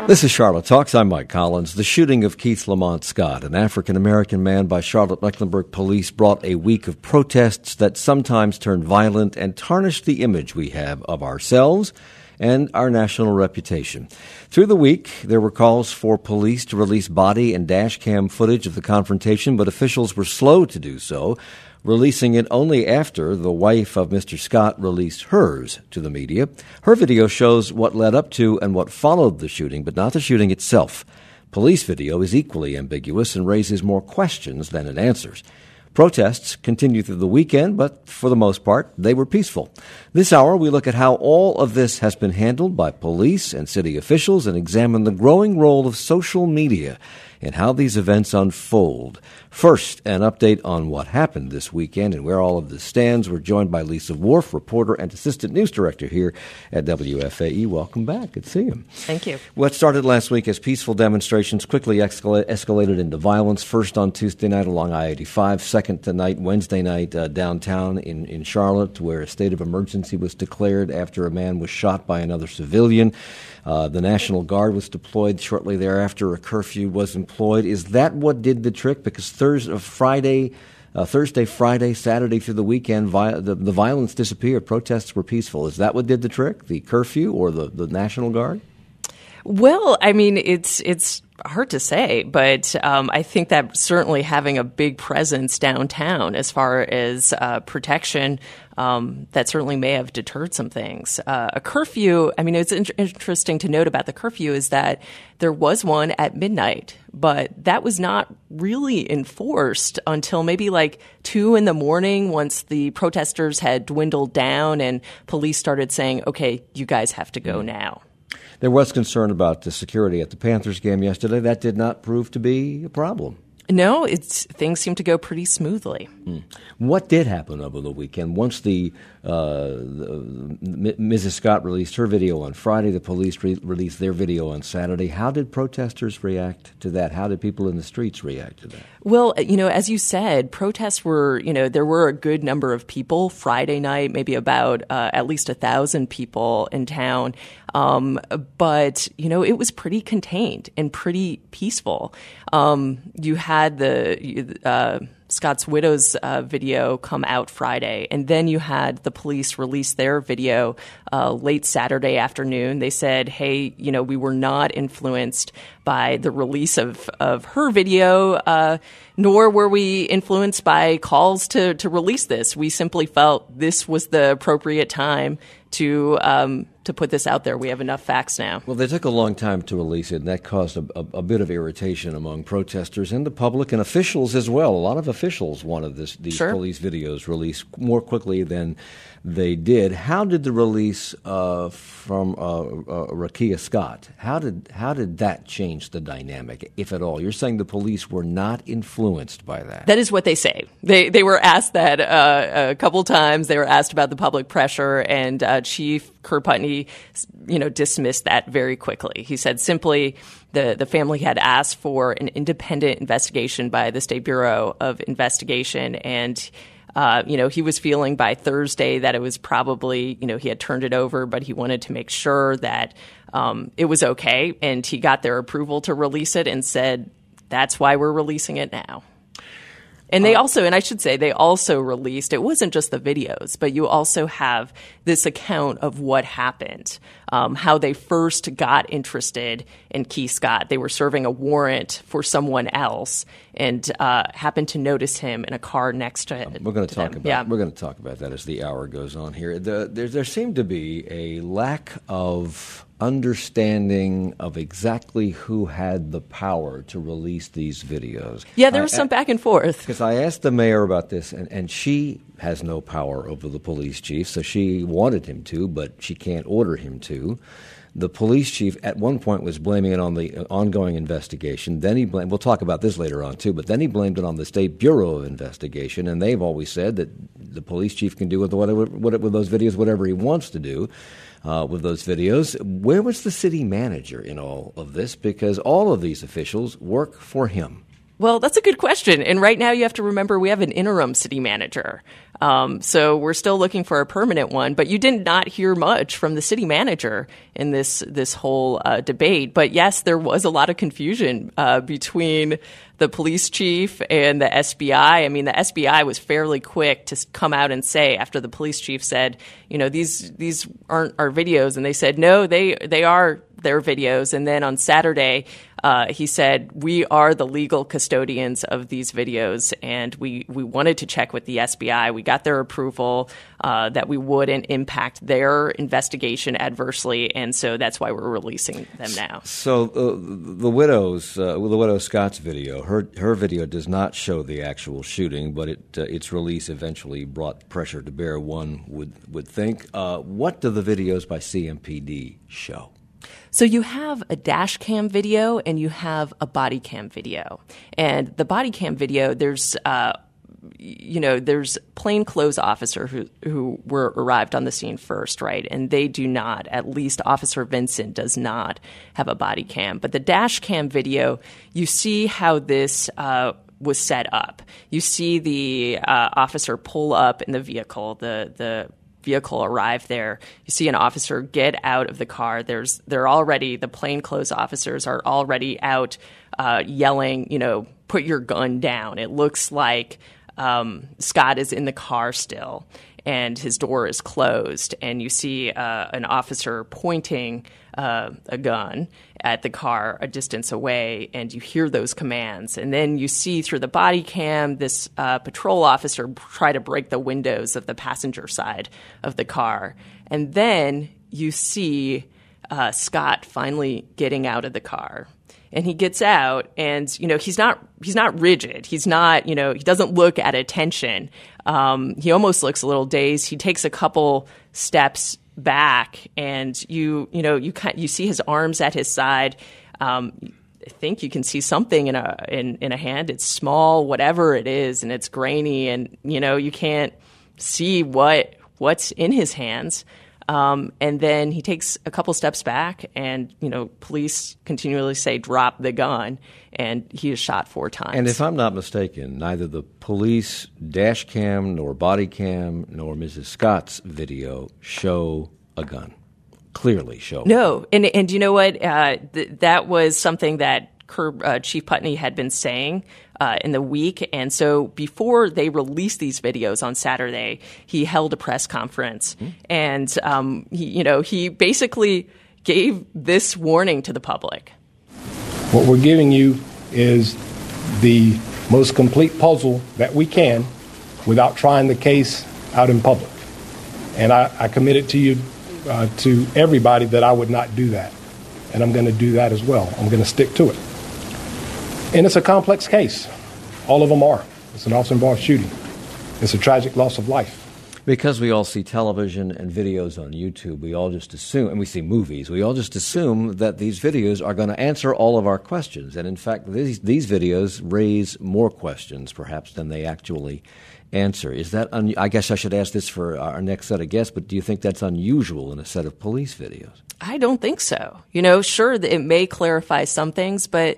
This is Charlotte Talks. I'm Mike Collins. The shooting of Keith Lamont Scott, an African-American man by Charlotte-Mecklenburg police, brought a week of protests that sometimes turned violent and tarnished the image we have of ourselves and our national reputation. Through the week, there were calls for police to release body and dash cam footage of the confrontation, but officials were slow to do so, releasing it only after the wife of Mr. Scott released hers to the media. Her video shows what led up to and what followed the shooting, but not the shooting itself. Police video is equally ambiguous and raises more questions than it answers. Protests continued through the weekend, but for the most part, they were peaceful. This hour, we look at how all of this has been handled by police and city officials and examine the growing role of social media and how these events unfold. First, an update on what happened this weekend and where all of this stands. We're joined by Lisa Worf, reporter and assistant news director here at WFAE. Welcome back. Good to see you. Thank you. What started last week as peaceful demonstrations quickly escalated into violence, first on Tuesday night along I-85, second tonight, Wednesday night, downtown in Charlotte, where a state of emergency was declared after a man was shot by another civilian. The National Guard was deployed shortly thereafter. A curfew was employed. Is that what did the trick? Because Thursday, Friday, Saturday through the weekend, the violence disappeared. Protests were peaceful. Is that what did the trick? The curfew or the National Guard? Well, I mean, it's hard to say, but I think that certainly having a big presence downtown as far as protection, that certainly may have deterred some things. A curfew, I mean, it's interesting to note about the curfew is that there was one at midnight, but that was not really enforced until maybe like 2 a.m. once the protesters had dwindled down and police started saying, okay, you guys have to go now. There was concern about the security at the Panthers game yesterday. That did not prove to be a problem. No, things seem to go pretty smoothly. What did happen over the weekend? Once Mrs. Scott released her video on Friday, the police released their video on Saturday. How did protesters react to that? How did people in the streets react to that? Well, as you said, protests were, there were a good number of people Friday night, maybe about at least 1,000 people in town. But, it was pretty contained and pretty peaceful. You had the Scott's widow's video come out Friday, and then you had the police release their video late Saturday afternoon. They said, hey, we were not influenced by the release of her video, nor were we influenced by calls to release this. We simply felt this was the appropriate time to put this out there. We have enough facts now. Well, they took a long time to release it, and that caused a bit of irritation among protesters and the public and officials as well. A lot of officials wanted these Sure. police videos released more quickly than they did. How did the release from Rakia Scott, how did that change the dynamic, if at all? You're saying the police were not influenced by that. That is what they say. They were asked that a couple times. They were asked about the public pressure, and Chief Kerr Putney, dismissed that very quickly. He said simply the family had asked for an independent investigation by the State Bureau of Investigation, and he was feeling by Thursday that it was probably, he had turned it over, but he wanted to make sure that it was okay, and he got their approval to release it and said, that's why we're releasing it now. And they also released, it wasn't just the videos, but you also have this account of what happened, how they first got interested in Keith Scott. They were serving a warrant for someone else and happened to notice him in a car next to it. We're going to talk about that as the hour goes on here. There seemed to be a lack of understanding of exactly who had the power to release these videos. Yeah, there was some back and forth. Because I asked the mayor about this, and she has no power over the police chief, so she wanted him to, but she can't order him to. The police chief at one point was blaming it on the ongoing investigation. Then he blamed, we'll talk about this later on too, but then he blamed it on the State Bureau of Investigation, and they've always said that the police chief can do with those videos whatever he wants to do. With those videos. Where was the city manager in all of this? Because all of these officials work for him. Well, that's a good question. And right now you have to remember we have an interim city manager. So we're still looking for a permanent one, but you did not hear much from the city manager in this whole debate. But yes, there was a lot of confusion between the police chief and the SBI. I mean, the SBI was fairly quick to come out and say, after the police chief said, these aren't our videos, and they said, no, they are their videos. And then on Saturday, he said, we are the legal custodians of these videos, and we wanted to check with the SBI. We got their approval that we wouldn't impact their investigation adversely, and so that's why we're releasing them now. So the widow Scott's video, her video does not show the actual shooting, but its release eventually brought pressure to bear, one would think. What do the videos by CMPD show? So you have a dash cam video and you have a body cam video. And the body cam video, there's plainclothes officer who arrived on the scene first, right? And they do not, at least Officer Vincent does not have a body cam. But the dash cam video, you see how this was set up. You see the officer pull up in the vehicle, the vehicle arrive there. You see an officer get out of the car. The plainclothes officers are already out yelling, put your gun down. It looks like Scott is in the car still, and his door is closed. And you see an officer pointing a gun at the car a distance away, and you hear those commands. And then you see through the body cam this patrol officer try to break the windows of the passenger side of the car. And then you see Scott finally getting out of the car. And he gets out, and he's not rigid. He's not, he doesn't look at attention. He almost looks a little dazed. He takes a couple steps back, and you see his arms at his side. I think you can see something in a hand. It's small, whatever it is, and it's grainy, and you can't see what's in his hands. And then he takes a couple steps back, and police continually say, "Drop the gun," and he is shot 4 times. And if I'm not mistaken, neither the police dash cam nor body cam nor Mrs. Scott's video show a gun. Clearly show. No, and you know what? That was something that Chief Putney had been saying in the week. And so before they released these videos on Saturday, he held a press conference. And he basically gave this warning to the public. What we're giving you is the most complete puzzle that we can without trying the case out in public. And I committed to you, to everybody, that I would not do that. And I'm going to do that as well. I'm going to stick to it. And it's a complex case. All of them are. It's an officer-involved shooting. It's a tragic loss of life. Because we all see television and videos on YouTube, we all just assume, and we see movies, we all just assume that these videos are going to answer all of our questions. And in fact, these videos raise more questions, perhaps, than they actually answer. Is that, I guess I should ask this for our next set of guests, but do you think that's unusual in a set of police videos? I don't think so. Sure, it may clarify some things, but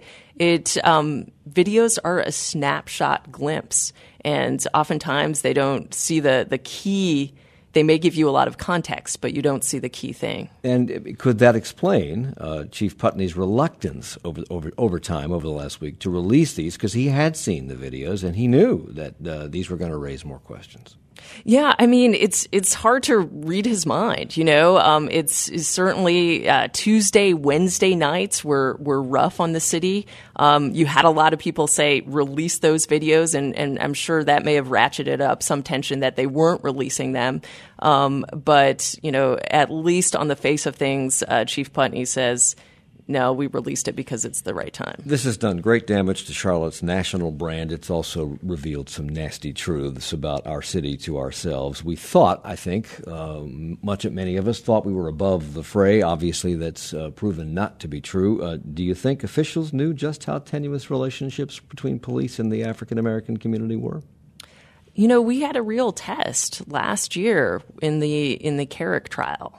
videos are a snapshot glimpse, and oftentimes they don't see the key. They may give you a lot of context, but you don't see the key thing. And could that explain Chief Putney's reluctance over time, over the last week, to release these? Because he had seen the videos and he knew that these were going to raise more questions. Yeah, I mean, it's hard to read his mind, It's certainly Tuesday, Wednesday nights were rough on the city. You had a lot of people say, release those videos, and I'm sure that may have ratcheted up some tension that they weren't releasing them. But, at least on the face of things, Chief Putney says, no, we released it because it's the right time. This has done great damage to Charlotte's national brand. It's also revealed some nasty truths about our city to ourselves. We thought, I think, many of us thought we were above the fray. Obviously, that's proven not to be true. Do you think officials knew just how tenuous relationships between police and the African-American community were? We had a real test last year in the Carrick trial.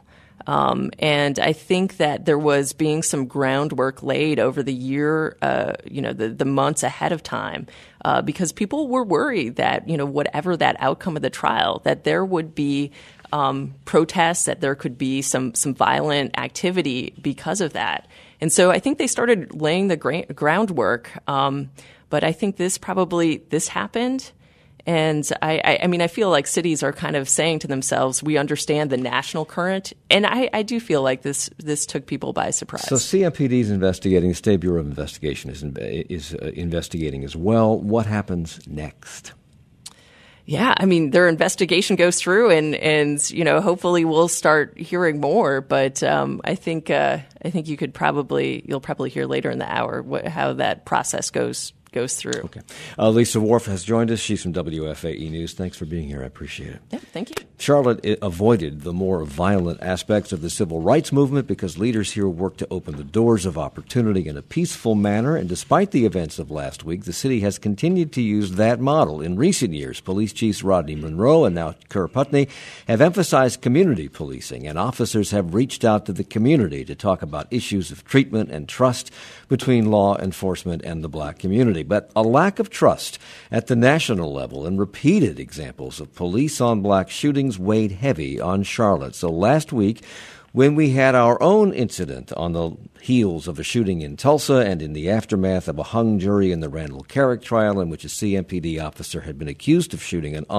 And I think that there was being some groundwork laid over the year, the months ahead of time, because people were worried that, whatever that outcome of the trial, that there would be protests, that there could be some violent activity because of that. And so I think they started laying the groundwork. But I think this happened. And I feel like cities are kind of saying to themselves, we understand the national current. And I do feel like this took people by surprise. So CMPD is investigating. The State Bureau of Investigation is investigating as well. What happens next? Yeah, their investigation goes through, and hopefully we'll start hearing more. But I think you'll probably hear later in the hour how that process goes through. Okay. Lisa Wharf has joined us. She's from WFAE News. Thanks for being here. I appreciate it. Yeah, thank you. Charlotte avoided the more violent aspects of the civil rights movement because leaders here worked to open the doors of opportunity in a peaceful manner. And despite the events of last week, the city has continued to use that model. In recent years, police chiefs Rodney Monroe and now Kerr Putney have emphasized community policing, and officers have reached out to the community to talk about issues of treatment and trust between law enforcement and the black community. But a lack of trust at the national level and repeated examples of police on black shootings weighed heavy on Charlotte. So last week, when we had our own incident on the heels of a shooting in Tulsa and in the aftermath of a hung jury in the Randall Carrick trial in which a CMPD officer had been accused of shooting an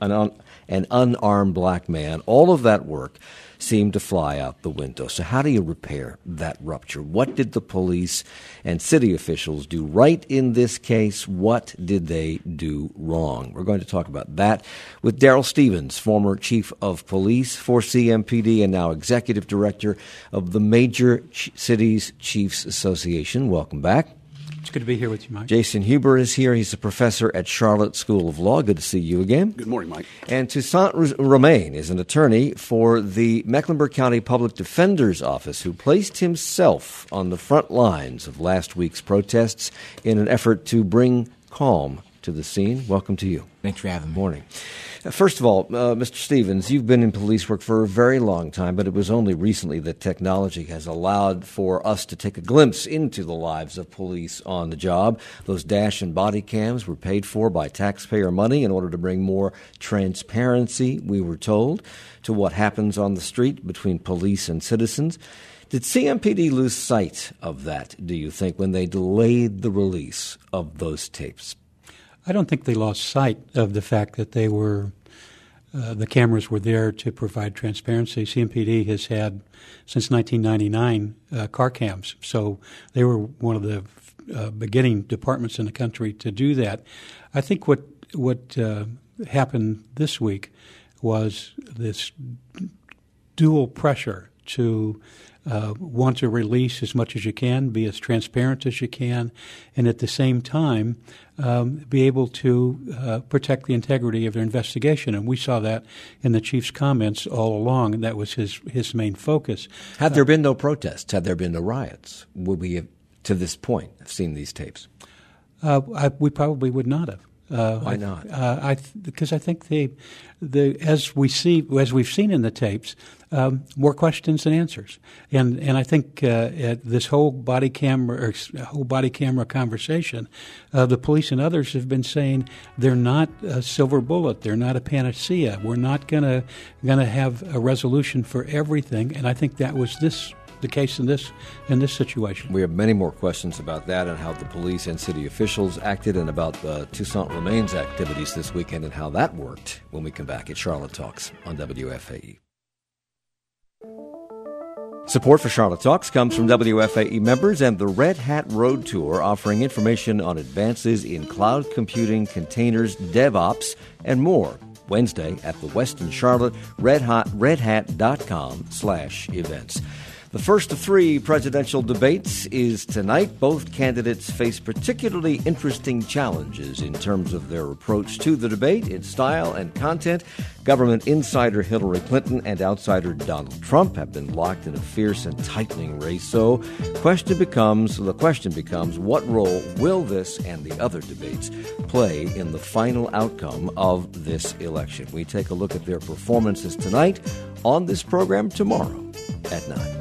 unarmed black man, all of that work seemed to fly out the window. So how do you repair that rupture? What did the police and city officials do right in this case? What did they do wrong? We're going to talk about that with Darrell Stevens, former chief of police for CMPD and now executive director of the Major Cities Chiefs Association. Welcome back. It's good to be here with you, Mike. Jason Huber is here. He's a professor at Charlotte School of Law. Good to see you again. Good morning, Mike. And Toussaint Romaine is an attorney for the Mecklenburg County Public Defender's Office who placed himself on the front lines of last week's protests in an effort to bring calm to the scene. Welcome to you. Thanks for having me. Morning. First of all, Mr. Stevens, you've been in police work for a very long time, but it was only recently that technology has allowed for us to take a glimpse into the lives of police on the job. Those dash and body cams were paid for by taxpayer money in order to bring more transparency, we were told, to what happens on the street between police and citizens. Did CMPD lose sight of that, do you think, when they delayed the release of those tapes? I don't think they lost sight of the fact that they were the cameras were there to provide transparency. CMPD has had, since 1999, car cams. So they were one of the beginning departments in the country to do that. I think what happened this week was this dual pressure to want to release as much as you can, be as transparent as you can, and at the same time be able to protect the integrity of their investigation. And we saw that in the chief's comments all along, and that was his main focus. Had there been no protests, had there been no riots, would we have, to this point, have seen these tapes? We probably would not have. Why not? Because I think as we've seen in the tapes, more questions than answers, and I think this whole body camera conversation, the police and others have been saying they're not a silver bullet, they're not a panacea. We're not gonna have a resolution for everything, and I think that was the case in this situation. We have many more questions about that and how the police and city officials acted, and about Toussaint Romaine's activities this weekend and how that worked when we come back at Charlotte Talks on WFAE. Support for Charlotte Talks comes from WFAE members and the Red Hat Road Tour, offering information on advances in cloud computing, containers, DevOps, and more. Wednesday at the Westin Charlotte, redhat.com/events. The first of three presidential debates is tonight. Both candidates face particularly interesting challenges in terms of their approach to the debate, its style and content. Government insider Hillary Clinton and outsider Donald Trump have been locked in a fierce and tightening race. So the question becomes, what role will this and the other debates play in the final outcome of this election? We take a look at their performances tonight on this program tomorrow at 9.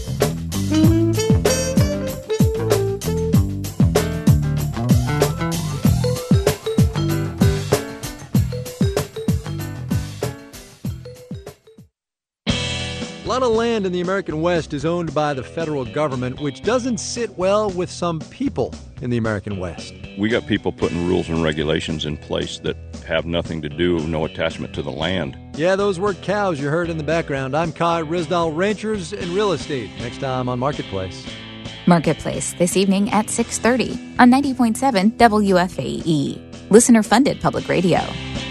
A lot of land in the American West is owned by the federal government, which doesn't sit well with some people in the American West. We got people putting rules and regulations in place that have nothing to do, no attachment to the land. Yeah, those were cows you heard in the background. I'm Kai Risdal, Ranchers and Real Estate. Next time on Marketplace. Marketplace, this evening at 6:30 on 90.7 WFAE. Listener-funded public radio.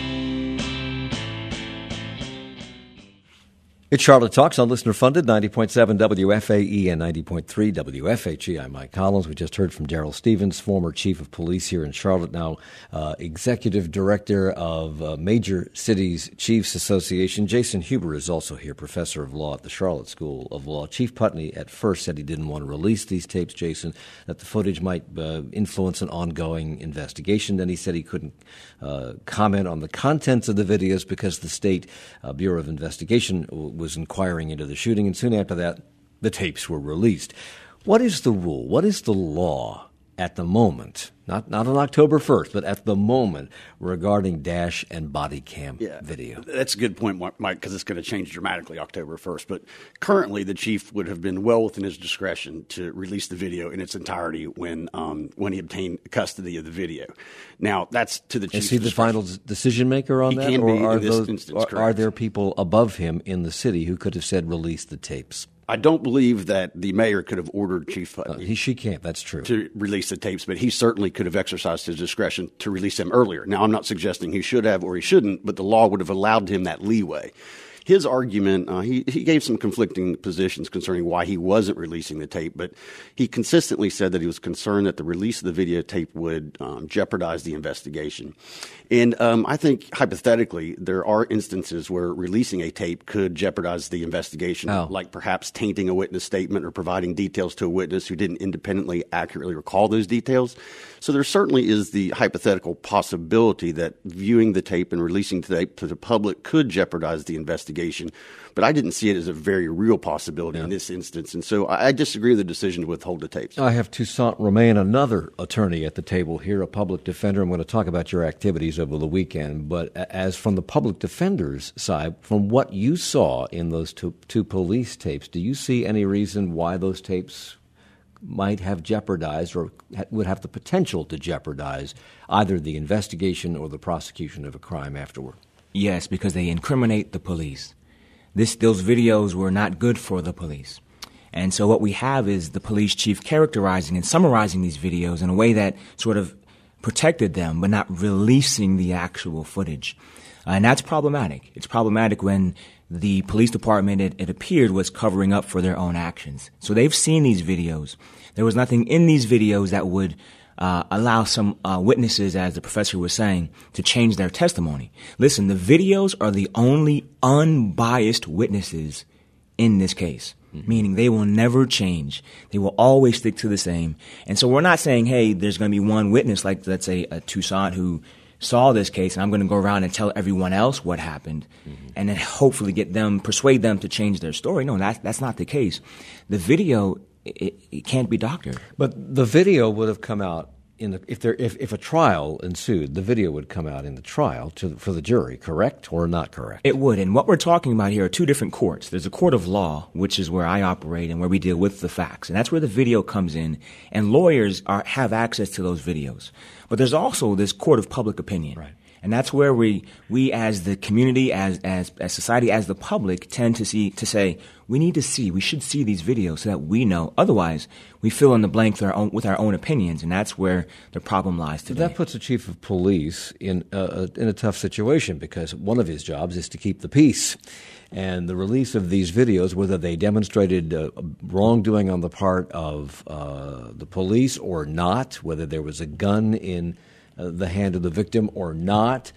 It's Charlotte Talks on listener-funded 90.7 WFAE and 90.3 WFHE. I'm Mike Collins. We just heard from Darrell Stevens, former chief of police here in Charlotte, now executive director of Major Cities Chiefs Association. Jason Huber is also here, professor of law at the Charlotte School of Law. Chief Putney at first said he didn't want to release these tapes, Jason, that the footage might influence an ongoing investigation. Then he said he couldn't comment on the contents of the videos because the State Bureau of Investigation was inquiring into the shooting, and soon after that, the tapes were released. What is the rule? What is the law at the moment, not on October 1st, but at the moment, regarding dash and body cam video? That's a good point, Mike, because it's going to change dramatically October 1st. But currently, the chief would have been well within his discretion to release the video in its entirety when he obtained custody of the video. Now, that's to the chief's Is he the final decision maker on that? He can be in this instance, are correct. there people above him in the city who could have said, release the tapes? I don't believe that the mayor could have ordered Chief Putney She can't, that's true. to release the tapes, but he certainly could have exercised his discretion to release them earlier. Now, I'm not suggesting he should have or he shouldn't, but the law would have allowed him that leeway. His argument, he gave some conflicting positions concerning why he wasn't releasing the tape, but he consistently said that he was concerned that the release of the videotape would jeopardize the investigation. And I think, hypothetically, there are instances where releasing a tape could jeopardize the investigation, like perhaps tainting a witness statement or providing details to a witness who didn't independently accurately recall those details. So there certainly is the hypothetical possibility that viewing the tape and releasing the tape to the public could jeopardize the investigation. But I didn't see it as a very real possibility in this instance. And so I disagree with the decision to withhold the tapes. I have Toussaint Romain, another attorney at the table here, a public defender. I'm going to talk about your activities over the weekend. But as from the public defender's side, from what you saw in those two police tapes, do you see any reason why those tapes might have jeopardized or would have the potential to jeopardize either the investigation or the prosecution of a crime afterward? Yes, because they incriminate the police. Those videos were not good for the police. And so what we have is the police chief characterizing and summarizing these videos in a way that sort of protected them, but not releasing the actual footage. And that's problematic. It's problematic when the police department, it appeared, was covering up for their own actions. So they've seen these videos. There was nothing in these videos that would allow some witnesses, as the professor was saying, to change their testimony. Listen, the videos are the only unbiased witnesses in this case, meaning they will never change. They will always stick to the same. And so we're not saying, hey, there's going to be one witness, like let's say a Toussaint who saw this case, and I'm going to go around and tell everyone else what happened, and then hopefully persuade them to change their story. No, that's not the case. The video, it can't be doctored. But the video would have come out if a trial ensued. The video would come out in the trial for the jury, correct or not correct? It would. And what we're talking about here are two different courts. There's a court of law, which is where I operate and where we deal with the facts, and that's where the video comes in. And lawyers have access to those videos. But there's also this court of public opinion. Right. And that's where we as the community, as society, as the public tend to say, we should see these videos so that we know. Otherwise, we fill in the blank with our own opinions, and that's where the problem lies today. That puts the chief of police in a tough situation because one of his jobs is to keep the peace. And the release of these videos, whether they demonstrated wrongdoing on the part of the police or not, whether there was a gun in the hand of the victim or not,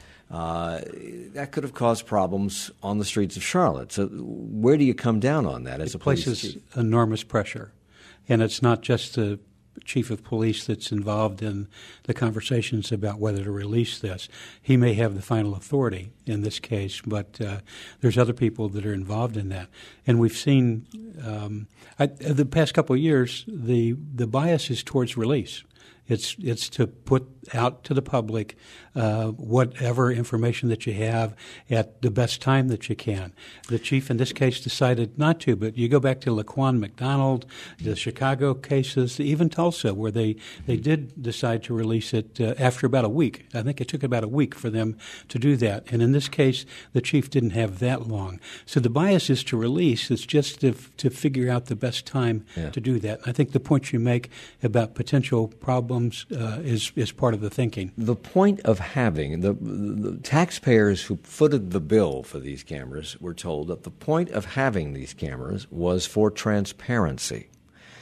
that could have caused problems on the streets of Charlotte. So where do you come down on that as a police chief? It places enormous pressure. And it's not just the chief of police that's involved in the conversations about whether to release this. He may have the final authority in this case, but there's other people that are involved in that. And we've seen the past couple of years, the bias is towards release. It's to put out to the public whatever information that you have at the best time that you can. The chief in this case decided not to, but you go back to Laquan McDonald, the Chicago cases, even Tulsa, where they did decide to release it after about a week. I think it took about a week for them to do that. And in this case, the chief didn't have that long. So the bias is to release. It's just to figure out the best time to do that. I think the point you make about potential problems is part of the thinking. The point of having the taxpayers who footed the bill for these cameras were told that the point of having these cameras was for transparency.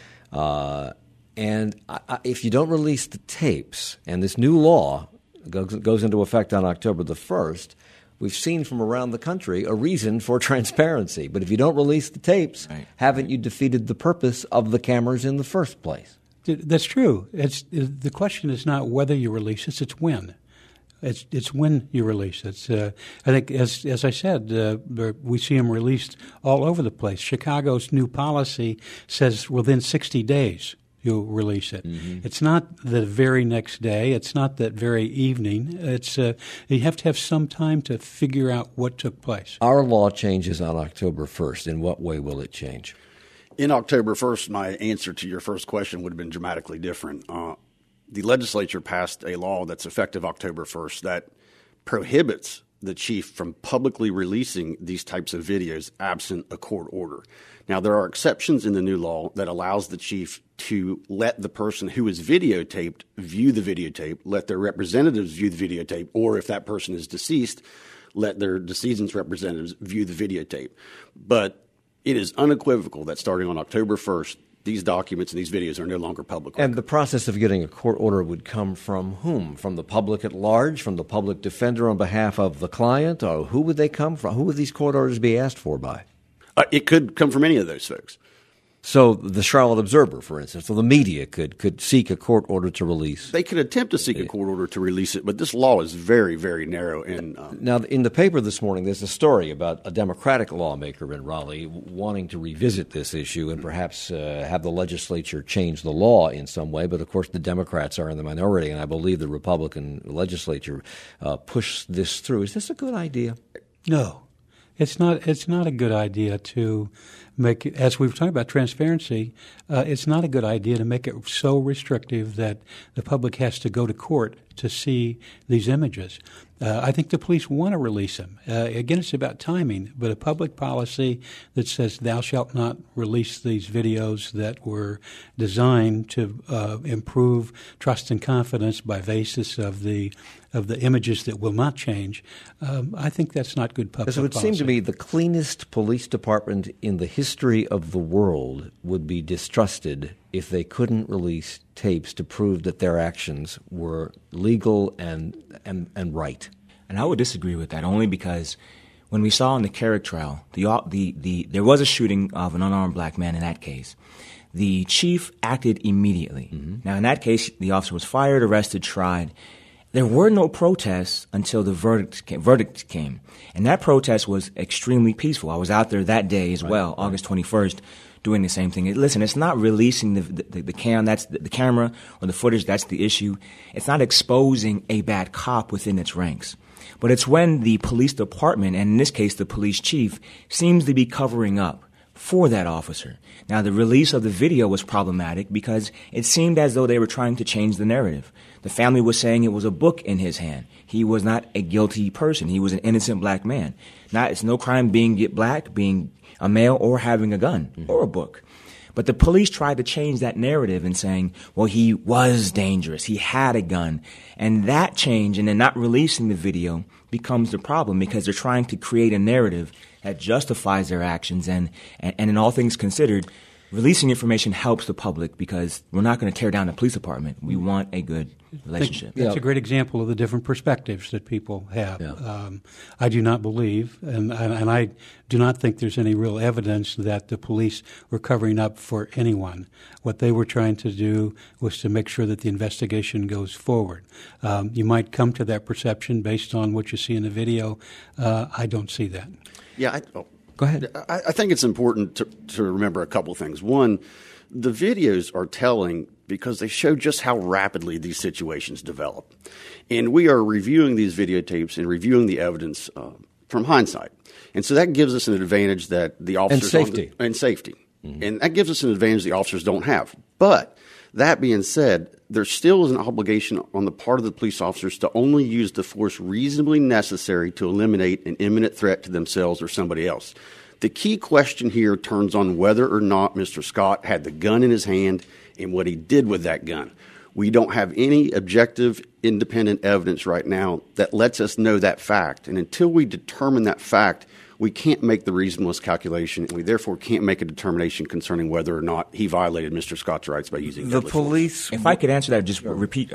And if you don't release the tapes, and this new law goes into effect on October the 1st, we've seen from around the country a reason for transparency. But if you don't release the tapes, haven't you defeated the purpose of the cameras in the first place? That's true. The question is not whether you release it; it's when. It's when you release it. I think, as I said, we see them released all over the place. Chicago's new policy says within 60 days you'll release it. Mm-hmm. It's not the very next day. It's not that very evening. It's you have to have some time to figure out what took place. Our law changes on October 1st. In what way will it change? In October 1st, my answer to your first question would have been dramatically different. The legislature passed a law that's effective October 1st that prohibits the chief from publicly releasing these types of videos absent a court order. Now, there are exceptions in the new law that allows the chief to let the person who is videotaped view the videotape, let their representatives view the videotape, or if that person is deceased, let their decedent's representatives view the videotape. But it is unequivocal that starting on October 1st, these documents and these videos are no longer public record. And the process of getting a court order would come from whom? From the public at large? From the public defender on behalf of the client? Or who would they come from? Who would these court orders be asked for by? It could come from any of those folks. So the Charlotte Observer, for instance, or the media could seek a court order to release. They could attempt to seek a court order to release it, but this law is very, very narrow. And now, in the paper this morning, there's a story about a Democratic lawmaker in Raleigh wanting to revisit this issue and perhaps have the legislature change the law in some way. But, of course, the Democrats are in the minority, and I believe the Republican legislature pushed this through. Is this a good idea? No. It's not a good idea to make it, as we've talked about transparency, it's not a good idea to make it so restrictive that the public has to go to court to see these images. I think the police want to release them. Again, it's about timing, but a public policy that says thou shalt not release these videos that were designed to improve trust and confidence by basis of the images that will not change, I think that's not good public policy. So it would seem to me the cleanest police department in the history of the world would be distrusted if they couldn't release tapes to prove that their actions were legal and right. And I would disagree with that only because when we saw in the Carrick trial, there was a shooting of an unarmed black man in that case. The chief acted immediately. Mm-hmm. Now, in that case, the officer was fired, arrested, tried. There were no protests until the verdict came. And that protest was extremely peaceful. I was out there that day as well, August 21st, doing the same thing. Listen, it's not releasing the camera or the footage, that's the issue. It's not exposing a bad cop within its ranks. But it's when the police department, and in this case the police chief, seems to be covering up for that officer. Now, the release of the video was problematic because it seemed as though they were trying to change the narrative. The family was saying it was a book in his hand. He was not a guilty person. He was an innocent black man. It's no crime being black, being a male, or having a gun or a book. But the police tried to change that narrative and saying, well, he was dangerous. He had a gun. And that change and then not releasing the video becomes the problem because they're trying to create a narrative that justifies their actions. And in all things considered, releasing information helps the public because we're not going to tear down the police department. We want a good relationship. That's a great example of the different perspectives that people have. Yeah. I do not believe, and I do not think there's any real evidence that the police were covering up for anyone. What they were trying to do was to make sure that the investigation goes forward. You might come to that perception based on what you see in the video. I don't see that. Yeah. Go ahead. I think it's important to remember a couple things. One, the videos are telling because they show just how rapidly these situations develop. And we are reviewing these videotapes and reviewing the evidence from hindsight. And so that gives us an advantage that the officers... And safety. Mm-hmm. And that gives us an advantage the officers don't have. But that being said, there still is an obligation on the part of the police officers to only use the force reasonably necessary to eliminate an imminent threat to themselves or somebody else. The key question here turns on whether or not Mr. Scott had the gun in his hand and what he did with that gun. We don't have any objective, independent evidence right now that lets us know that fact. And until we determine that fact, we can't make the reasonableness calculation, and we therefore can't make a determination concerning whether or not he violated Mr. Scott's rights by using the police. If I could answer that, just repeat.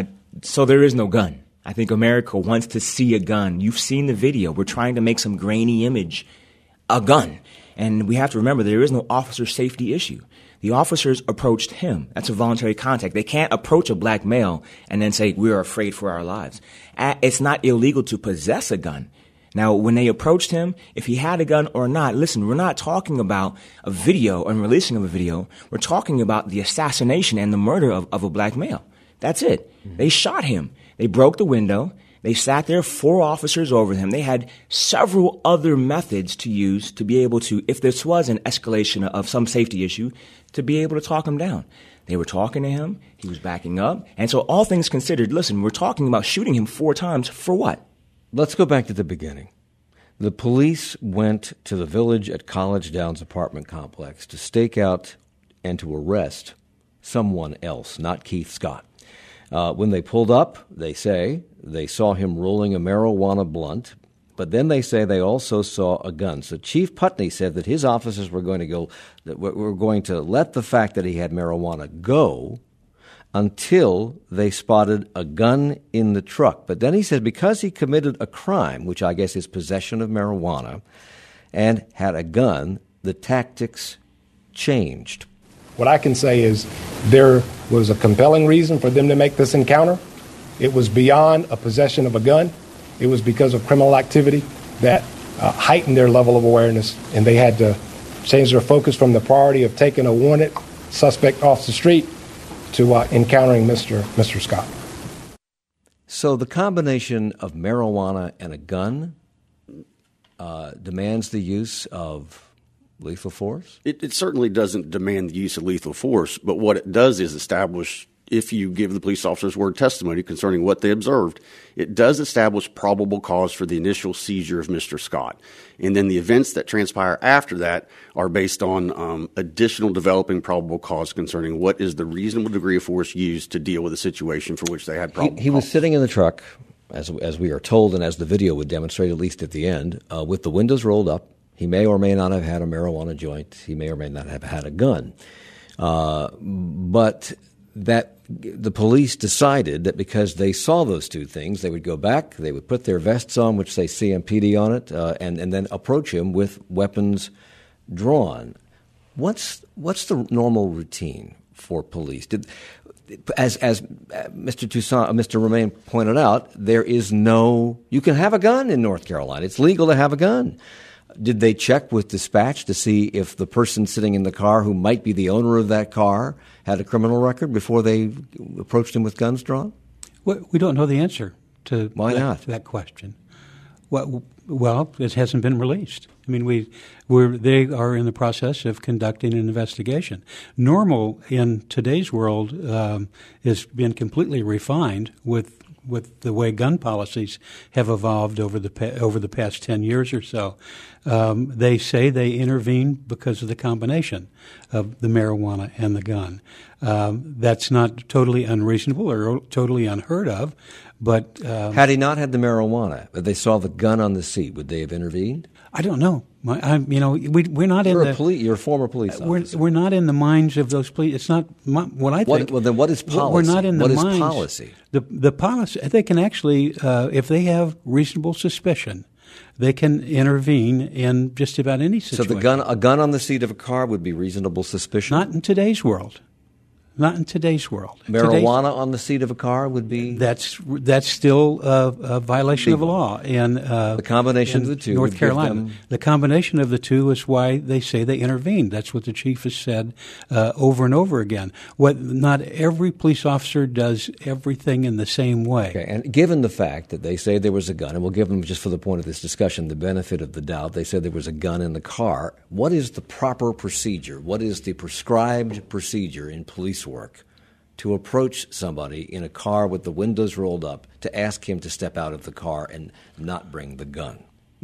So there is no gun. I think America wants to see a gun. You've seen the video. We're trying to make some grainy image, a gun. And we have to remember there is no officer safety issue. The officers approached him. That's a voluntary contact. They can't approach a black male and then say, we're afraid for our lives. It's not illegal to possess a gun. Now, when they approached him, if he had a gun or not, listen, we're not talking about a video and releasing of a video. We're talking about the assassination and the murder of a black male. That's it. Mm-hmm. They shot him. They broke the window. They sat there, 4 officers over him. They had several other methods to use to be able to, if this was an escalation of some safety issue, to be able to talk him down. They were talking to him. He was backing up. And so all things considered, listen, we're talking about shooting him 4 times for what? Let's go back to the beginning. The police went to the Village at College Downs apartment complex to stake out and to arrest someone else, not Keith Scott. When they pulled up, they say they saw him rolling a marijuana blunt, but then they say they also saw a gun. So Chief Putney said that his officers were going to let the fact that he had marijuana go until they spotted a gun in the truck. But then he said because he committed a crime, which I guess is possession of marijuana, and had a gun, the tactics changed. What I can say is there was a compelling reason for them to make this encounter. It was beyond a possession of a gun. It was because of criminal activity that heightened their level of awareness, and they had to change their focus from the priority of taking a wanted suspect off the street to encountering Mr. Scott. So the combination of marijuana and a gun demands the use of lethal force? It certainly doesn't demand the use of lethal force, but what it does is establish, if you give the police officers word testimony concerning what they observed, it does establish probable cause for the initial seizure of Mr. Scott. And then the events that transpire after that are based on additional developing probable cause concerning what is the reasonable degree of force used to deal with a situation for which they had probable cause. He was sitting in the truck, as we are told and as the video would demonstrate, at least at the end, with the windows rolled up. He may or may not have had a marijuana joint. He may or may not have had a gun. But that the police decided that because they saw those two things, they would go back, they would put their vests on, which say CMPD on it, and then approach him with weapons drawn. What's the normal routine for police? As Mr. Toussaint, Mr. Romain pointed out, there is no. You can have a gun in North Carolina. It's legal to have a gun. Did they check with dispatch to see if the person sitting in the car who might be the owner of that car had a criminal record before they approached him with guns drawn? We don't know the answer to that question. Well, it hasn't been released. I mean, they are in the process of conducting an investigation. Normal in today's world has been completely refined with the way gun policies have evolved over the past 10 years or so. They say they intervened because of the combination of the marijuana and the gun. That's not totally unreasonable or totally unheard of, but... had he not had the marijuana, but they saw the gun on the seat, would they have intervened? I don't know. We're not in the. You're a former police officer. We're not in the minds of those police. It's not what I think. Well, then what is policy? We're not in the minds. What is policy? The policy. They can actually, if they have reasonable suspicion, they can intervene in just about any situation. So a gun on the seat of a car would be reasonable suspicion? Not in today's world. Not in today's world. Marijuana on the seat of a car would be? That's still a violation of law. And the combination of the two, North Carolina. The combination of the two is why they say they intervened. That's what the chief has said over and over again. Not every police officer does everything in the same way. Okay, and given the fact that they say there was a gun, and we'll give them, just for the point of this discussion, the benefit of the doubt, they said there was a gun in the car. What is the proper procedure? What is the prescribed procedure in police work to approach somebody in a car with the windows rolled up to ask him to step out of the car and not bring the gun?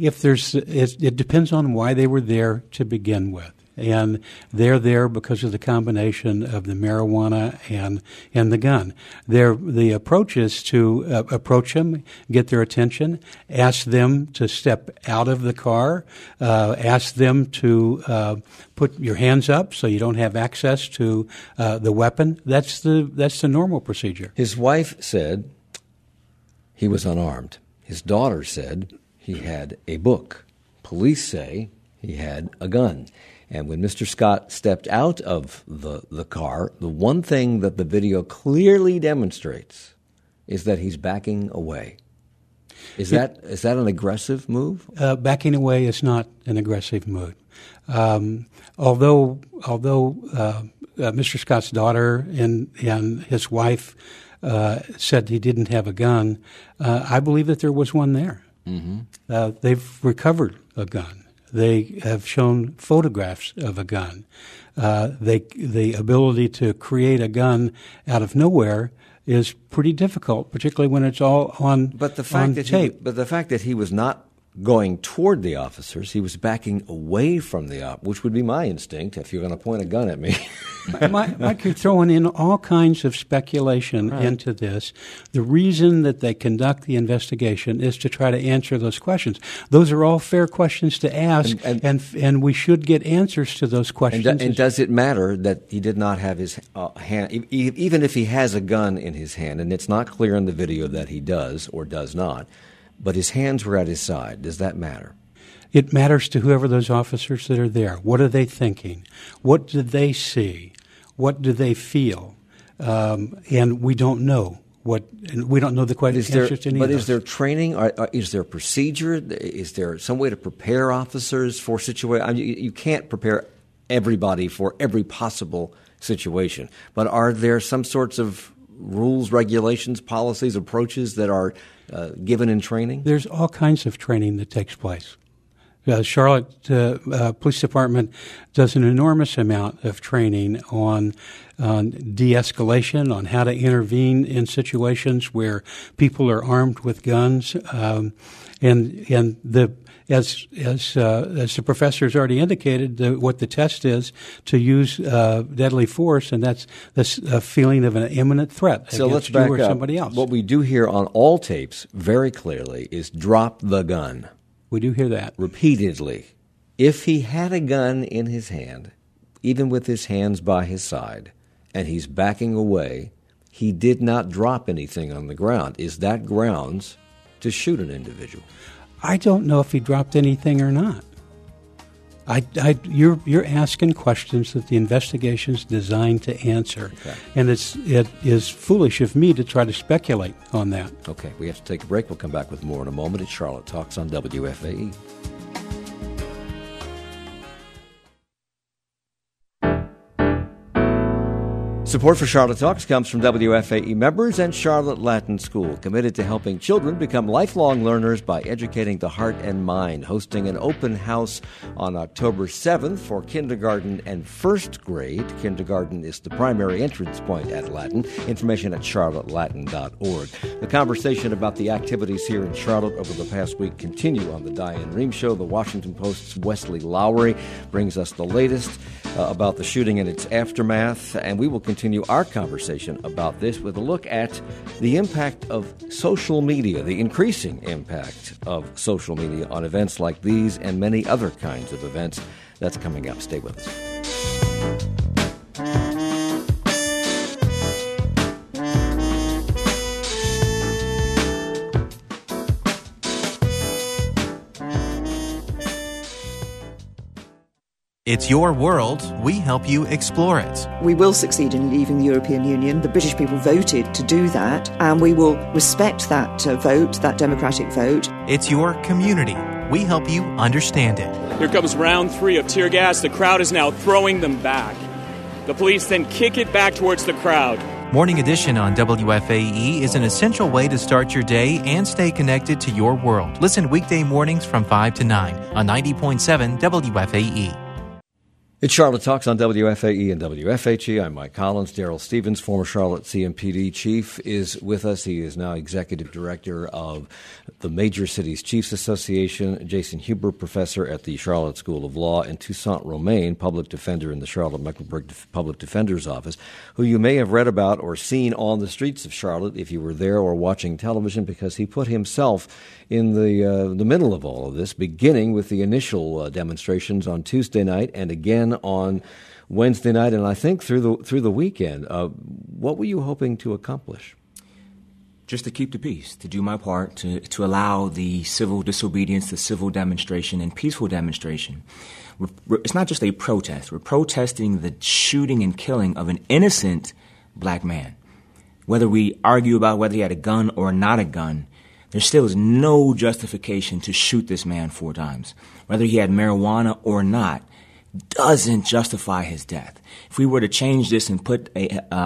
It depends on why they were there to begin with. And they're there because of the combination of the marijuana and the gun. The approach is to approach them, get their attention, ask them to step out of the car, ask them to put your hands up so you don't have access to the weapon. That's the normal procedure. His wife said he was unarmed. His daughter said he had a book. Police say he had a gun. And when Mr. Scott stepped out of the car, the one thing that the video clearly demonstrates is that he's backing away. Is that an aggressive move? Backing away is not an aggressive move. Although Mr. Scott's daughter and his wife said he didn't have a gun, I believe that there was one there. Mm-hmm. They've recovered a gun. They have shown photographs of a gun. The ability to create a gun out of nowhere is pretty difficult, particularly when it's all on tape. But the fact that he was not going toward the officers, he was backing away from which would be my instinct if you're going to point a gun at me. Mike, you're throwing in all kinds of speculation into this. The reason that they conduct the investigation is to try to answer those questions. Those are all fair questions to ask, and we should get answers to those questions. And does it matter that he did not have his hand, even if he has a gun in his hand, and it's not clear in the video that he does or does not, but his hands were at his side. Does that matter? It matters to whoever those officers that are there. What are they thinking? What do they see? What do they feel? And we don't know. We don't know the answers to any of those. But is there training? Is there procedure? Is there some way to prepare officers for situations? I mean, you can't prepare everybody for every possible situation. But are there some sorts of rules, regulations, policies, approaches that are given in training? There's all kinds of training that takes place. Charlotte Police Department does an enormous amount of training on de-escalation, on how to intervene in situations where people are armed with guns, as the professor has already indicated, what the test is to use deadly force, and that's a feeling of an imminent threat against you or somebody else. What we do hear on all tapes very clearly is drop the gun. We do hear that. Repeatedly. If he had a gun in his hand, even with his hands by his side, and he's backing away, he did not drop anything on the ground. Is that grounds to shoot an individual? I don't know if he dropped anything or not. You're asking questions that the investigation's designed to answer, and it is foolish of me to try to speculate on that. Okay, we have to take a break. We'll come back with more in a moment. It's Charlotte Talks on WFAE. Support for Charlotte Talks comes from WFAE members and Charlotte Latin School, committed to helping children become lifelong learners by educating the heart and mind, hosting an open house on October 7th for kindergarten and first grade. Kindergarten is the primary entrance point at Latin. Information at charlottelatin.org. The conversation about the activities here in Charlotte over the past week continue on the Diane Rehm Show. The Washington Post's Wesley Lowery brings us the latest. about the shooting and its aftermath, and we will continue our conversation about this with a look at the impact of social media, the increasing impact of social media on events like these and many other kinds of events. That's coming up. Stay with us. It's your world. We help you explore it. We will succeed in leaving the European Union. The British people voted to do that, and we will respect that vote, that democratic vote. It's your community. We help you understand it. Here comes round 3 of tear gas. The crowd is now throwing them back. The police then kick it back towards the crowd. Morning Edition on WFAE is an essential way to start your day and stay connected to your world. Listen weekday mornings from 5 to 9 on 90.7 WFAE. It's Charlotte Talks on WFAE and WFHE. I'm Mike Collins. Daryl Stevens, former Charlotte CMPD chief, is with us. He is now executive director of the Major Cities Chiefs Association. Jason Huber, professor at the Charlotte School of Law, and Toussaint Romaine, public defender in the Charlotte-Mecklenburg Public Defender's Office, who you may have read about or seen on the streets of Charlotte if you were there or watching television, because he put himself in the middle of all of this, beginning with the initial demonstrations on Tuesday night and again on Wednesday night, and I think through the weekend. What were you hoping to accomplish? Just to keep the peace, to do my part, to allow the civil disobedience, the civil demonstration, and peaceful demonstration. It's not just a protest. We're protesting the shooting and killing of an innocent black man. Whether we argue about whether he had a gun or not a gun, there still is no justification to shoot this man 4 times. Whether he had marijuana or not doesn't justify his death. If we were to change this and put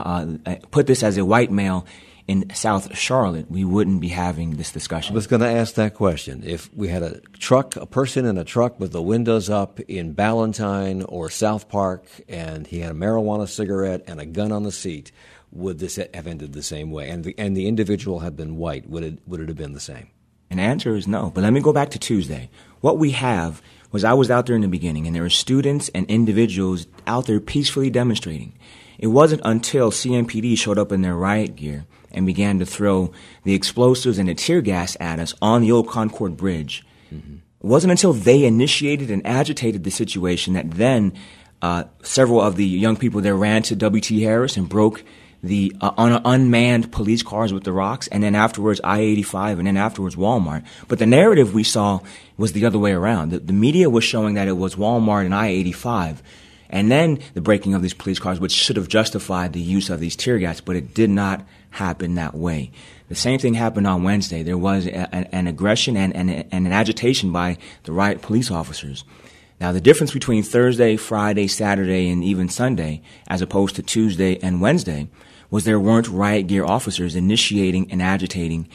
this as a white male in South Charlotte, we wouldn't be having this discussion. I was going to ask that question. If we had a person in a truck with the windows up in Ballantyne or South Park, and he had a marijuana cigarette and a gun on the seat, would this have ended the same way? And the individual had been white, would it have been the same? And the answer is no. But let me go back to Tuesday. What we have was, I was out there in the beginning, and there were students and individuals out there peacefully demonstrating. It wasn't until CMPD showed up in their riot gear and began to throw the explosives and the tear gas at us on the old Concord Bridge. Mm-hmm. It wasn't until they initiated and agitated the situation that then several of the young people there ran to W.T. Harris and broke the unmanned police cars with the rocks, and then afterwards I-85, and then afterwards Walmart. But the narrative we saw was the other way around. The media was showing that it was Walmart and I-85, and then the breaking of these police cars, which should have justified the use of these tear gas, but it did not happen that way. The same thing happened on Wednesday. There was an aggression and an agitation by the riot police officers. Now, the difference between Thursday, Friday, Saturday, and even Sunday, as opposed to Tuesday and Wednesday, was there weren't riot gear officers initiating and agitating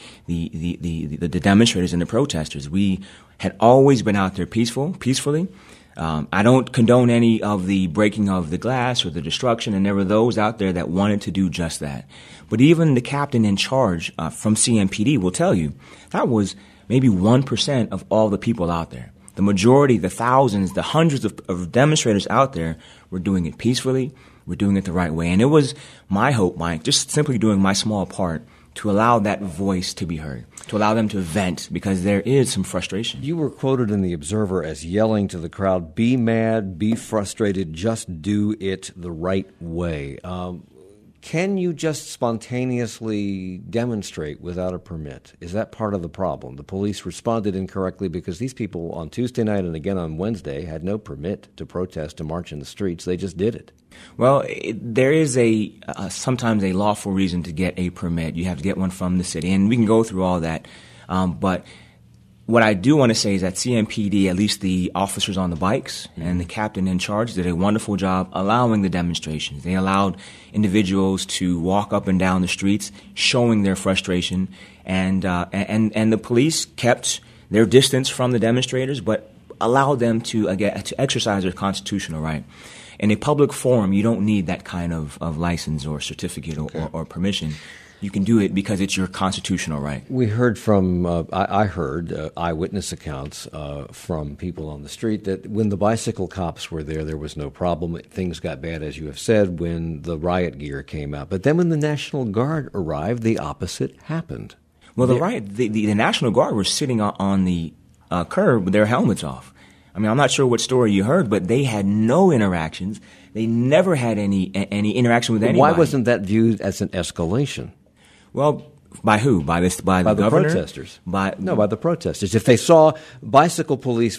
the demonstrators and the protesters. We had always been out there peacefully. I don't condone any of the breaking of the glass or the destruction, and there were those out there that wanted to do just that. But even the captain in charge from CMPD will tell you that was maybe 1% of all the people out there. The majority, the thousands, the hundreds of demonstrators out there were doing it peacefully. We're doing it the right way. And it was my hope, Mike, just simply doing my small part to allow that voice to be heard, to allow them to vent, because there is some frustration. You were quoted in The Observer as yelling to the crowd, "Be mad, be frustrated, just do it the right way." Can you just spontaneously demonstrate without a permit? Is that part of the problem? The police responded incorrectly because these people on Tuesday night and again on Wednesday had no permit to protest, to march in the streets. They just did it. Well, there is sometimes a lawful reason to get a permit. You have to get one from the city, and we can go through all that. But what I do want to say is that CMPD, at least the officers on the bikes and the captain in charge, did a wonderful job allowing the demonstrations. They allowed individuals to walk up and down the streets, showing their frustration, and the police kept their distance from the demonstrators, but allowed them to exercise their constitutional right. In a public forum, you don't need that kind of license or certificate or permission. You can do it because it's your constitutional right. We heard from, I heard eyewitness accounts from people on the street that when the bicycle cops were there was no problem. Things got bad, as you have said, when the riot gear came out. But then when the National Guard arrived, the opposite happened. Well, the National Guard were sitting on the curb with their helmets off. I mean, I'm not sure what story you heard, but they had no interactions. They never had any interaction with anybody. Why wasn't that viewed as an escalation? Well, by who? By the governor? Protesters. By the protesters. If they saw bicycle police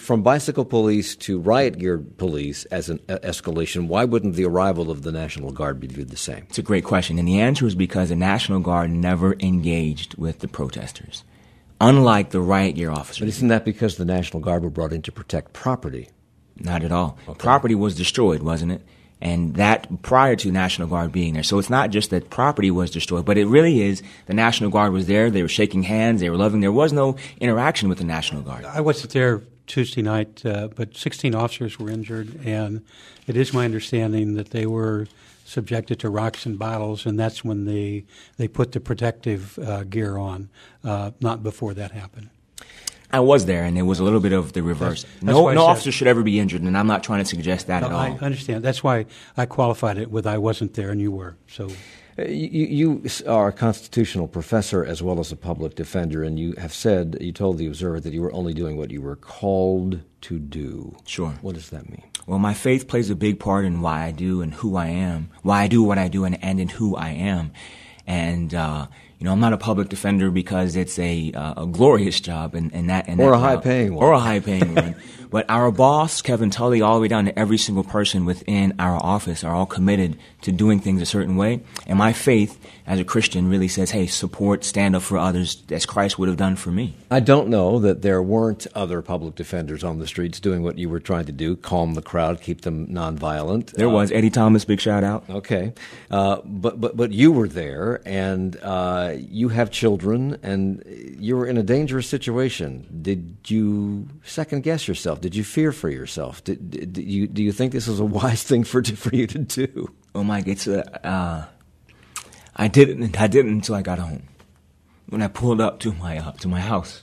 to riot gear police as an escalation, why wouldn't the arrival of the National Guard be viewed the same? It's a great question, and the answer is because the National Guard never engaged with the protesters, unlike the riot gear officers. But isn't that because the National Guard were brought in to protect property? Not at all. Okay. Property was destroyed, wasn't it? And that prior to National Guard being there. So it's not just that property was destroyed, but it really is the National Guard was there. They were shaking hands. They were loving. There was no interaction with the National Guard. I wasn't there Tuesday night, but 16 officers were injured, and it is my understanding that they were subjected to rocks and bottles, and that's when they put the protective gear on, not before that happened. I was there, and it was a little bit of the reverse. No officer should ever be injured, and I'm not trying to suggest that at all. I understand. That's why I qualified it with I wasn't there and you were. So, You are a constitutional professor as well as a public defender, and you told the Observer that you were only doing what you were called to do. Sure. What does that mean? Well, my faith plays a big part in why I do and who I am, why I do what I do and in who I am. And, I'm not a public defender because it's a glorious job and a high-paying one. Or a high-paying one. But our boss, Kevin Tully, all the way down to every single person within our office are all committed to doing things a certain way. And my faith as a Christian really says, hey, support, stand up for others as Christ would have done for me. I don't know that there weren't other public defenders on the streets doing what you were trying to do, calm the crowd, keep them nonviolent. There was. Eddie Thomas, big shout out. Okay. But you were there, and you have children, and you were in a dangerous situation. Did you second-guess yourself? Did you fear for yourself? Do you think this is a wise thing for you to do? Oh, Mike, I didn't until I got home. When I pulled up to my house,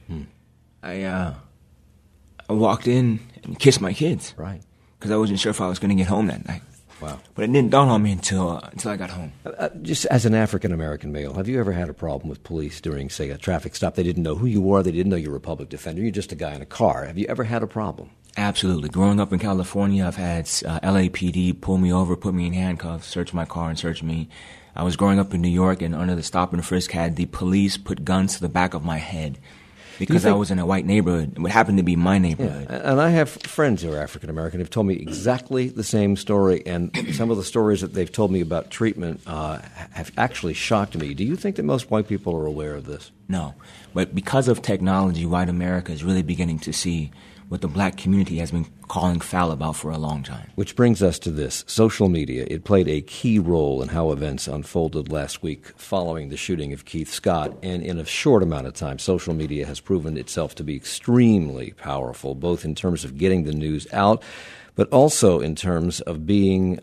I walked in and kissed my kids. Right. Because I wasn't sure if I was going to get home that night. Wow. But it didn't dawn on me until I got home. Just as an African-American male, have you ever had a problem with police during, say, a traffic stop? They didn't know who you were. They didn't know you were a public defender. You're just a guy in a car. Have you ever had a problem? Absolutely. Growing up in California, I've had LAPD pull me over, put me in handcuffs, search my car, and search me. I was growing up in New York, and under the stop and frisk, had the police put guns to the back of my head. Because I was in a white neighborhood. It happened to be my neighborhood. Yeah. And I have friends who are African-American who have told me exactly the same story, and some of the stories that they've told me about treatment have actually shocked me. Do you think that most white people are aware of this? No. But because of technology, white America is really beginning to see what the black community has been calling foul about for a long time. Which brings us to this. Social media. It played a key role in how events unfolded last week following the shooting of Keith Scott. And in a short amount of time, social media has proven itself to be extremely powerful, both in terms of getting the news out, but also in terms of being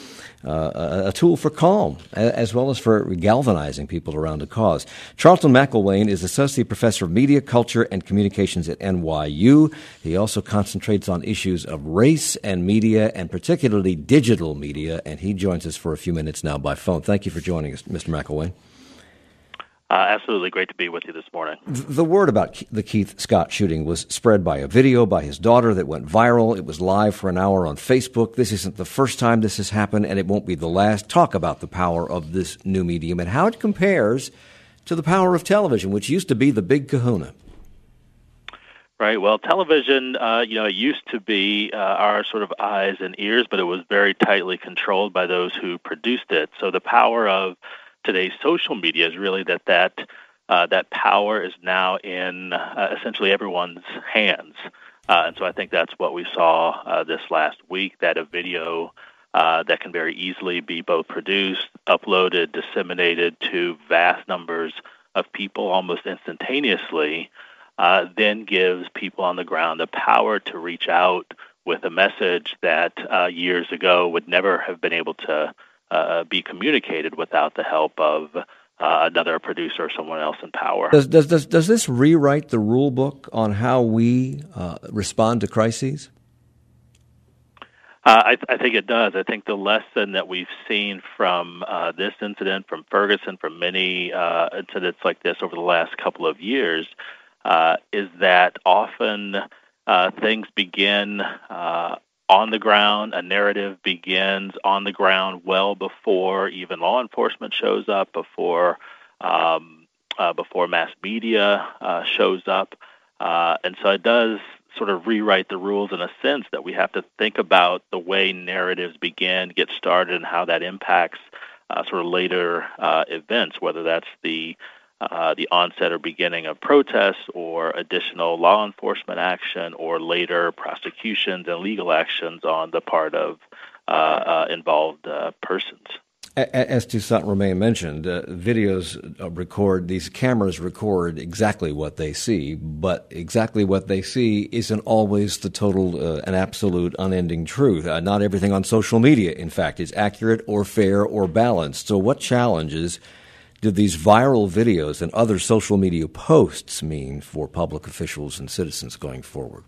a tool for calm, as well as for galvanizing people around a cause. Charlton McElwain is Associate Professor of Media, Culture, and Communications at NYU. He also concentrates on issues of race and media, and particularly digital media, and he joins us for a few minutes now by phone. Thank you for joining us, Mr. McElwain. Absolutely great to be with you this morning. The word about the Keith Scott shooting was spread by a video by his daughter that went viral. It was live for an hour on Facebook. This isn't the first time this has happened, and it won't be the last. Talk about the power of this new medium and how it compares to the power of television, which used to be the big kahuna. Right. Well, television, it used to be our sort of eyes and ears, but it was very tightly controlled by those who produced it. So the power of today's social media is really that power is now in essentially everyone's hands. And so I think that's what we saw this last week, that a video that can very easily be both produced, uploaded, disseminated to vast numbers of people almost instantaneously, then gives people on the ground the power to reach out with a message that years ago would never have been able to be communicated without the help of another producer or someone else in power. Does this rewrite the rule book on how we respond to crises? I think it does. I think the lesson that we've seen from this incident, from Ferguson, from many incidents like this over the last couple of years, is that often things begin on the ground. A narrative begins on the ground well before even law enforcement shows up, before mass media shows up, and so it does sort of rewrite the rules in a sense that we have to think about the way narratives begin, get started, and how that impacts sort of later events, whether that's the onset or beginning of protests or additional law enforcement action or later prosecutions and legal actions on the part of involved persons. As Toussaint Romain mentioned, these cameras record exactly what they see, but exactly what they see isn't always the total and absolute unending truth. Not everything on social media, in fact, is accurate or fair or balanced. So what challenges do these viral videos and other social media posts mean for public officials and citizens going forward?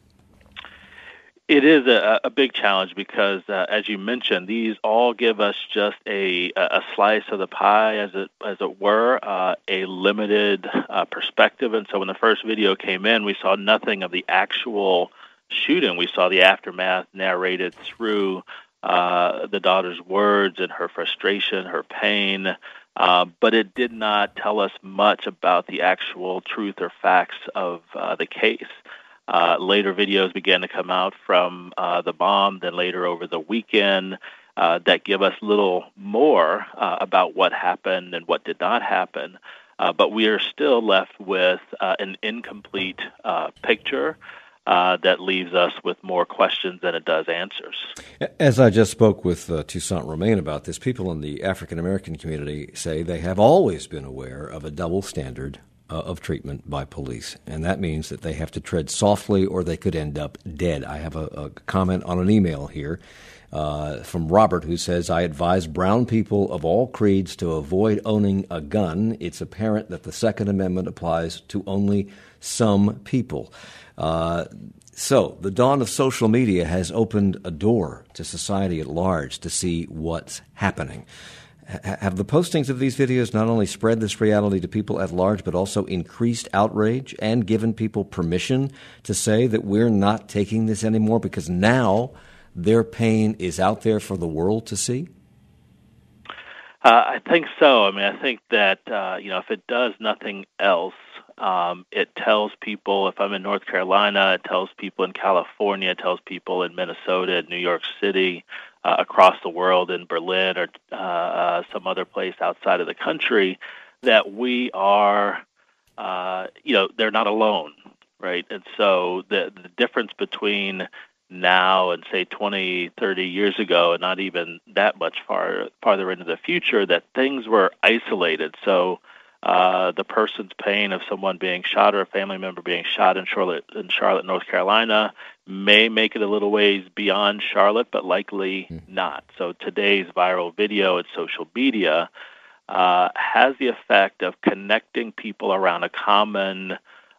It is a big challenge because, as you mentioned, these all give us just a slice of the pie, as it were, a limited perspective. And so when the first video came in, we saw nothing of the actual shooting. We saw the aftermath narrated through the daughter's words and her frustration, her pain, but it did not tell us much about the actual truth or facts of the case. Later videos began to come out from the bomb, then later over the weekend, that give us little more about what happened and what did not happen. But we are still left with an incomplete picture that leaves us with more questions than it does answers. As I just spoke with Toussaint Romain about this, people in the African American community say they have always been aware of a double standard of treatment by police, and that means that they have to tread softly or they could end up dead. I have a comment on an email here from Robert who says, I advise brown people of all creeds to avoid owning a gun. It's apparent that the Second Amendment applies to only some people. So the dawn of social media has opened a door to society at large to see what's happening. Have the postings of these videos not only spread this reality to people at large, but also increased outrage and given people permission to say that we're not taking this anymore because now their pain is out there for the world to see? I think so. I mean, I think that, if it does nothing else, it tells people, if I'm in North Carolina, it tells people in California, it tells people in Minnesota, in New York City, across the world, in Berlin or some other place outside of the country, that we are, they're not alone, right? And so the difference between now and, say, 20, 30 years ago, and not even that much farther into the future, that things were isolated. So the person's pain of someone being shot or a family member being shot in Charlotte, North Carolina, may make it a little ways beyond Charlotte, but likely not. So today's viral video and social media has the effect of connecting people around a common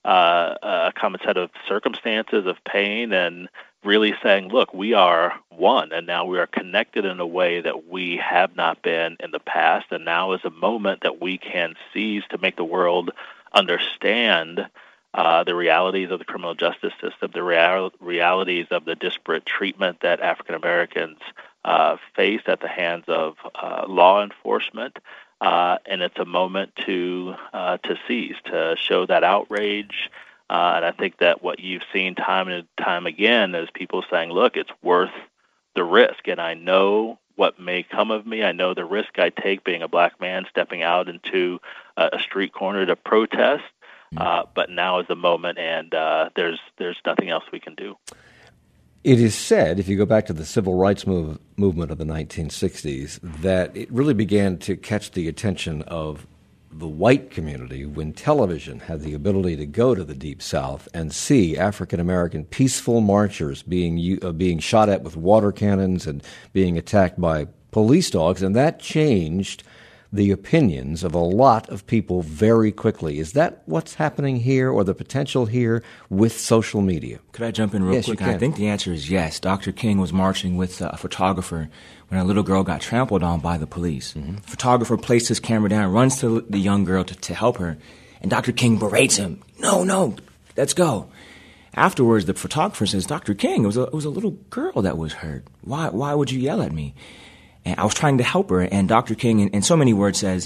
set of circumstances of pain and really saying, look, we are one, and now we are connected in a way that we have not been in the past, and now is a moment that we can seize to make the world understand the realities of the criminal justice system, the realities of the disparate treatment that African Americans face at the hands of law enforcement, and it's a moment to seize, to show that outrage. And I think that what you've seen time and time again is people saying, look, it's worth the risk, and I know what may come of me. I know the risk I take being a black man stepping out into a street corner to protest, but now is the moment, and there's nothing else we can do. It is said, if you go back to the civil rights movement of the 1960s, that it really began to catch the attention of the white community when television had the ability to go to the Deep South and see African-American peaceful marchers being shot at with water cannons and being attacked by police dogs, and that changed the opinions of a lot of people very quickly. Is that what's happening here, or the potential here with social media? Could I jump in real Yes, quick? you can. I think the answer is yes. Dr. King was marching with a photographer when a little girl got trampled on by the police. The photographer placed his camera down, runs to the young girl to help her, and Dr. King berates him. No, let's go. Afterwards, the photographer says, Dr. King, it was a little girl that was hurt. Why would you yell at me? And I was trying to help her, and Dr. King, in so many words, says,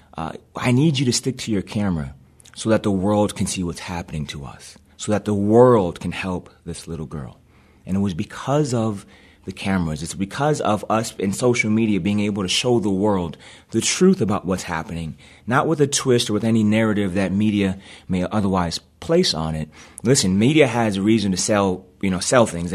I need you to stick to your camera so that the world can see what's happening to us, so that the world can help this little girl. And it was because of the cameras. It's because of us in social media being able to show the world the truth about what's happening, not with a twist or with any narrative that media may otherwise place on it. Listen, media has a reason to sell things.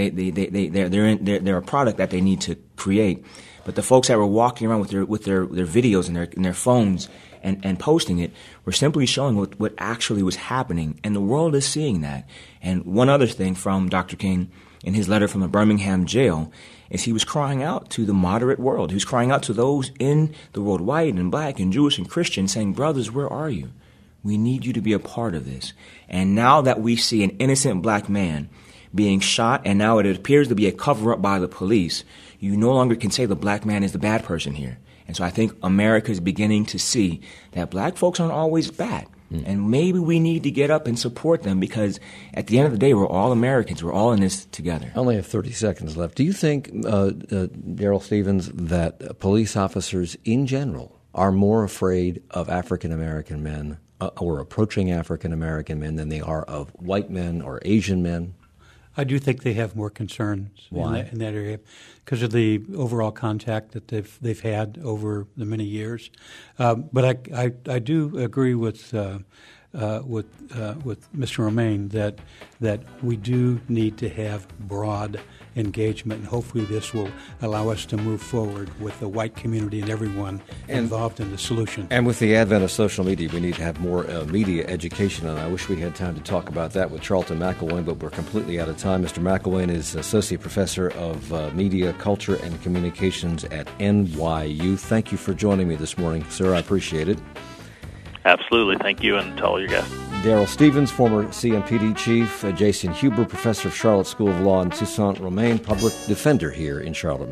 They're a product that they need to create. But the folks that were walking around with their videos and their phones and posting it were simply showing what actually was happening, and the world is seeing that. And one other thing from Dr. King in his letter from the Birmingham jail is he was crying out to the moderate world. He was crying out to those in the world, white and black and Jewish and Christian, saying, brothers, where are you? We need you to be a part of this. And now that we see an innocent black man being shot, and now it appears to be a cover-up by the police, you no longer can say the black man is the bad person here. And so I think America is beginning to see that black folks aren't always bad. And maybe we need to get up and support them, because at the end of the day, we're all Americans. We're all in this together. I only have 30 seconds left. Do you think, Daryl Stevens, that police officers in general are more afraid of African-American men or approaching African-American men than they are of white men or Asian men? I do think they have more concerns in that area because of the overall contact that they've had over the many years. But I do agree with Mr. Romaine that we do need to have broad engagement, and hopefully this will allow us to move forward with the white community and everyone involved in the solution. And with the advent of social media, we need to have more media education, and I wish we had time to talk about that with Charlton McElwain, but we're completely out of time. Mr. McElwain is Associate Professor of Media, Culture, and Communications at NYU. Thank you for joining me this morning, sir. I appreciate it. Absolutely. Thank you, and to all your guests. Daryl Stevens, former CMPD chief, Jason Huber, professor of Charlotte School of Law, and Toussaint Romaine, public defender here in Charlotte.